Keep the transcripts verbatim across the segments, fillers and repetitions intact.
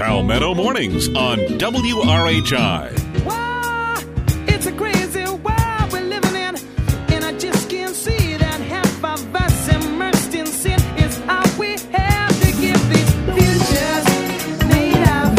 Palmetto Mornings on W R H I. Wow, it's a crazy world we're living in, and I just can't see that half of us immersed in sin is all we have to give these futures made of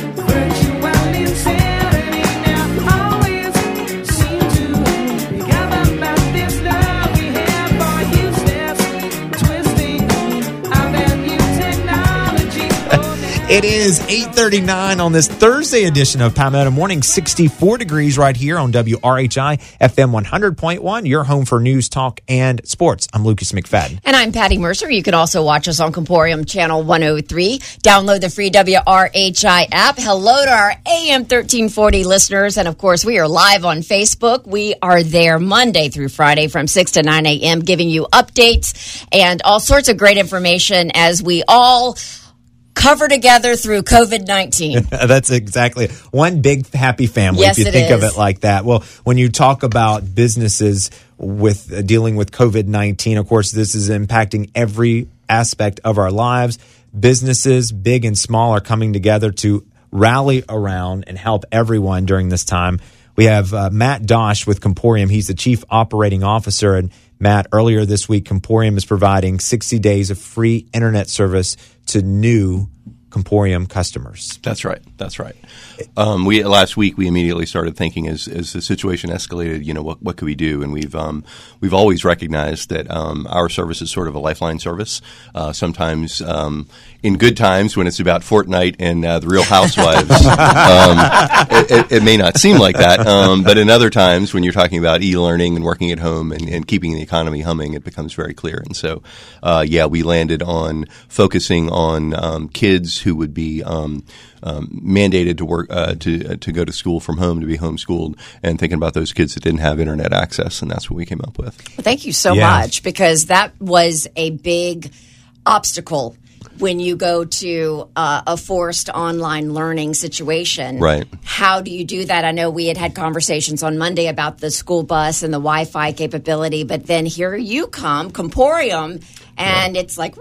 virtual insanity. Now always seem to be gathered about this love we have for useless twisting of that new technology. Oh, It is eight thirty-nine on this Thursday edition of Palmetto Morning. sixty-four degrees right here on W R H I F M one hundred point one, your home for news, talk, and sports. I'm Lucas McFadden. And I'm Patty Mercer. You can also watch us on Comporium Channel one oh three. Download the free W R H I app. Hello to our A M thirteen forty listeners. And, of course, we are live on Facebook. We are there Monday through Friday from six to nine a.m. giving you updates and all sorts of great information as we all cover together through COVID nineteen. That's exactly one big happy family, Yes, if you it think is. of it like that. Well, when you talk about businesses with uh, dealing with COVID nineteen, of course, this is impacting every aspect of our lives. Businesses, big and small, are coming together to rally around and help everyone during this time. We have uh, Matt Dosh with Comporium. He's the Chief Operating Officer. And Matt, earlier this week, Comporium is providing sixty days of free internet service to new Comporium customers. That's right. That's right. Um, we last week we immediately started thinking as as the situation escalated, you know, what what could we do? And we've um, we've always recognized that um, our service is sort of a lifeline service. Uh, sometimes um, in good times when it's about Fortnite and uh, the Real Housewives, um, it, it, it may not seem like that. Um, but in other times when you're talking about e-learning and working at home and, and keeping the economy humming, it becomes very clear. And so, uh, yeah, we landed on focusing on um, kids who would be um, um, mandated to work uh, to uh, to go to school from home, to be homeschooled, and thinking about those kids that didn't have internet access, and that's what we came up with. Well, thank you so Yeah. much, because that was a big obstacle when you go to uh, a forced online learning situation. Right. How do you do that? I know we had had conversations on Monday about the school bus and the Wi-Fi capability, but then here you come, Comporium, and it's like,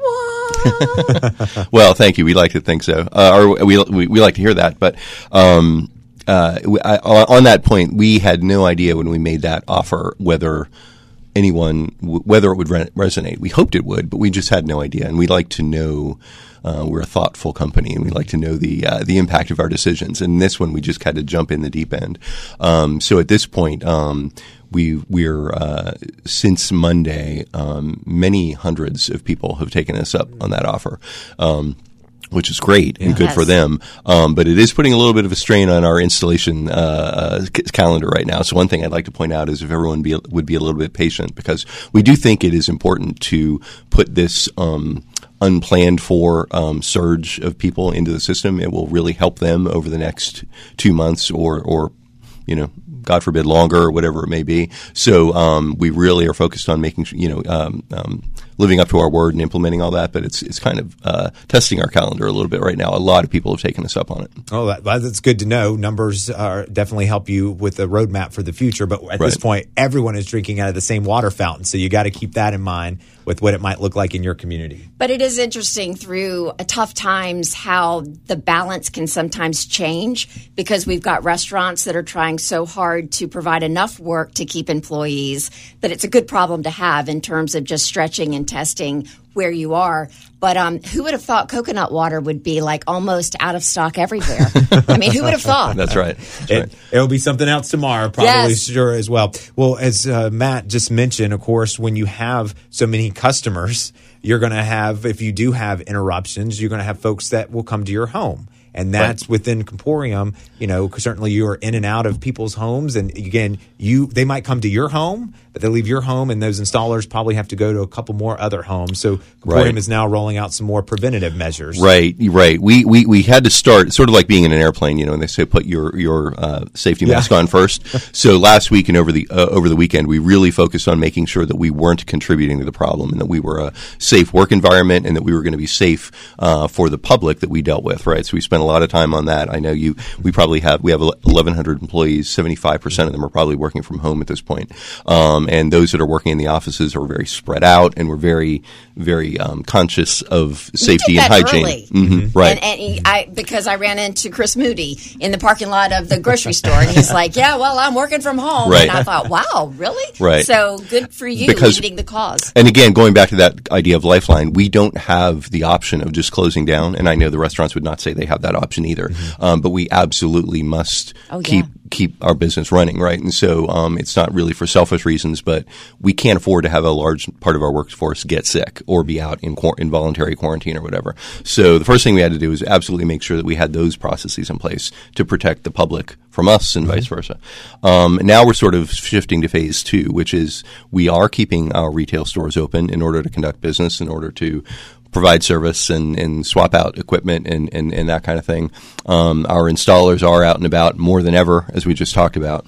what? Well, thank you. We like to think so, uh, or we, we we like to hear that. But um, uh, I, on that point, we had no idea when we made that offer whether anyone whether it would re- resonate. We hoped it would, but we just had no idea. And we like to know. Uh, we're a thoughtful company, and we like to know the uh, the impact of our decisions. And this one, we just had to jump in the deep end. Um, so at this point, um, we we're uh, since Monday, um, many hundreds of people have taken us up on that offer. Um, which is great and good Yes. for them. Um, but it is putting a little bit of a strain on our installation uh, uh, c- calendar right now. So one thing I'd like to point out is if everyone be, would be a little bit patient, because we do think it is important to put this um, unplanned for um, surge of people into the system. It will really help them over the next two months or, or you know, God forbid, longer or whatever it may be. So um, we really are focused on making, you know, um, um, living up to our word and implementing all that. But it's it's kind of uh, testing our calendar a little bit right now. A lot of people have taken us up on it. Oh, that, that's good to know. Numbers are definitely help you with a roadmap for the future. But at this Right. point, everyone is drinking out of the same water fountain. So you got to keep that in mind with what it might look like in your community. But it is interesting through uh, tough times how the balance can sometimes change, because we've got restaurants that are trying so hard to provide enough work to keep employees that it's a good problem to have in terms of just stretching and testing where you are. But um, who would have thought coconut water would be like almost out of stock everywhere? I mean, who would have thought? That's right. That's right. It, it'll be something else tomorrow, probably, Yes. sure, as well. Well, as uh, Matt just mentioned, of course, when you have so many customers, you're going to have, if you do have interruptions, you're going to have folks that will come to your home. And that's Right. within Comporium, you know, 'cause certainly you are in and out of people's homes. And again, you they might come to your home, but they leave your home, and those installers probably have to go to a couple more other homes. So Comporium Right. is now rolling out some more preventative measures. Right, right. We, we we had to start sort of like being in an airplane, you know, and they say put your your uh, safety mask Yeah. on first. So last week and over the uh, over the weekend, we really focused on making sure that we weren't contributing to the problem, and that we were a safe work environment, and that we were going to be safe uh, for the public that we dealt with. Right. So we spent a lot of time on that. I know you. We probably have we have eleven hundred employees. seventy-five percent of them are probably working from home at this point, um, and those that are working in the offices are very spread out, and we're very, very um, conscious of safety you did and that hygiene. Early. Mm-hmm. Right. And, and I because I ran into Chris Moody in the parking lot of the grocery store, and he's like, "Yeah, well, I'm working from home," Right. and I thought, "Wow, really?" Right. So good for you Because- leading the cause. And again, going back to that idea of Lifeline, we don't have the option of just closing down. And I know the restaurants would not say they have that option either. Mm-hmm. Um, but we absolutely must Oh, yeah. keep keep our business running, right? And so um, it's not really for selfish reasons, but we can't afford to have a large part of our workforce get sick or be out in quar- involuntary quarantine or whatever. So the first thing we had to do was absolutely make sure that we had those processes in place to protect the public from us and mm-hmm. vice versa. Um, now we're sort of shifting to phase two, which is we are keeping our retail stores open in order to conduct business, in order to provide service and, and swap out equipment and, and, and that kind of thing. Um, our installers are out and about more than ever, as we just talked about.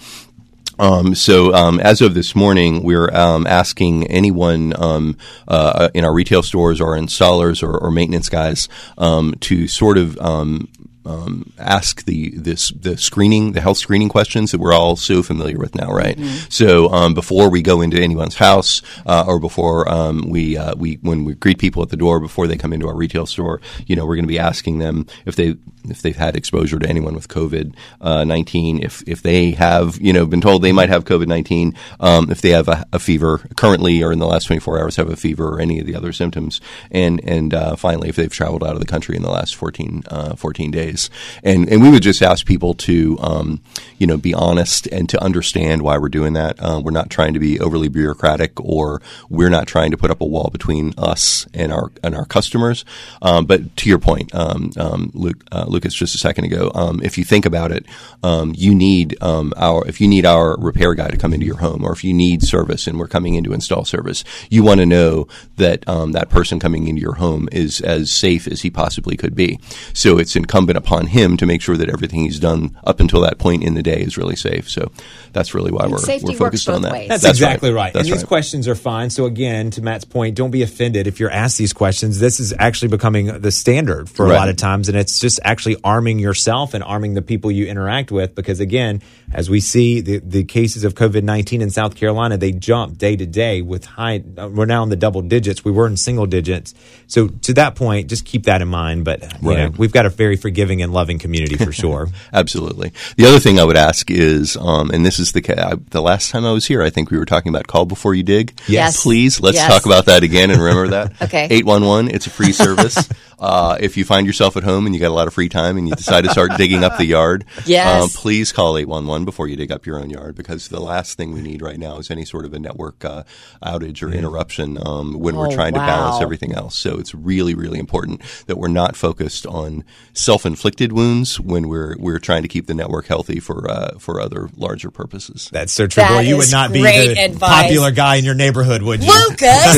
Um, so um, as of this morning, we're um, asking anyone um, uh, in our retail stores or installers or, or maintenance guys um, to sort of um, Um, ask the this the screening, the health screening questions that we're all so familiar with now, right? Mm-hmm. So um, before we go into anyone's house, uh, or before um, we uh, we when we greet people at the door before they come into our retail store, you know, we're going to be asking them if they if they've had exposure to anyone with COVID nineteen, if if they have you know been told they might have COVID nineteen, um, if they have a, a fever currently or in the last twenty-four hours have a fever or any of the other symptoms, and and uh, finally if they've traveled out of the country in the last fourteen, uh, fourteen days. And and we would just ask people to, um, you know, be honest and to understand why we're doing that. Uh, we're not trying to be overly bureaucratic, or we're not trying to put up a wall between us and our and our customers. Um, but to your point, um, um, Luke, uh, Lucas, just a second ago, um, if you think about it, um, you need um, our if you need our repair guy to come into your home, or if you need service and we're coming in to install service, you want to know that um, that person coming into your home is as safe as he possibly could be. So it's incumbent upon him to make sure that everything he's done up until that point in the day is really safe. So that's really why And we're, safety we're focused works on both that. ways. That's, That's exactly right. right. That's and these right. questions are fine. So again, to Matt's point, don't be offended if you're asked these questions. This is actually becoming the standard for Right. a lot of times, and it's just actually arming yourself and arming the people you interact with. Because again, as we see the, the cases of COVID nineteen in South Carolina, they jump day to day with high. Uh, we're now in the double digits. We were in single digits. So to that point, just keep that in mind. But you Right. know, we've got a very forgiving and loving community for sure. Absolutely. The other thing I would ask is, um, and this is the ca- I, the last time I was here, I think we were talking about call before you dig. Yes. Please, let's Yes. talk about that again and remember that. Okay. eight one one, it's a free service. Uh, if you find yourself at home and you got a lot of free time and you decide to start digging up the yard, Yes. um, please call eight one one before you dig up your own yard, because the last thing we need right now is any sort of a network uh, outage or interruption um, when we're Oh, trying to wow. balance everything else. So it's really, really important that we're not focused on self-inflicted wounds when we're we're trying to keep the network healthy for uh, for other larger purposes. That's so true. That Boy, you is would not be great the advice. popular guy in your neighborhood, would you? Lucas,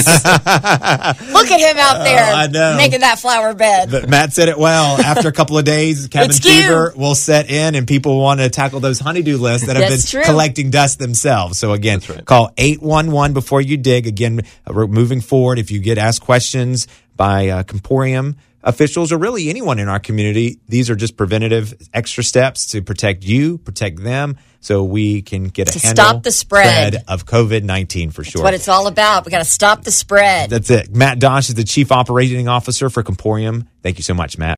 look at him out there I know. making that flower bed. But Matt said it well. After a couple of days, cabin It's fever cute. will set in, and people want to tackle those honeydew lists that have That's been true. collecting dust themselves. So again, That's right. call eight one one before you dig. Again, uh, we're moving forward. If you get asked questions by uh, Comporium officials or really anyone in our community, these are just preventative extra steps to protect you, protect them, so we can get a To handle stop the spread. of COVID nineteen for sure. That's what it's all about. We got to stop the spread. That's it. Matt Dosh is the Chief Operating Officer for Comporium. Thank you so much, Matt.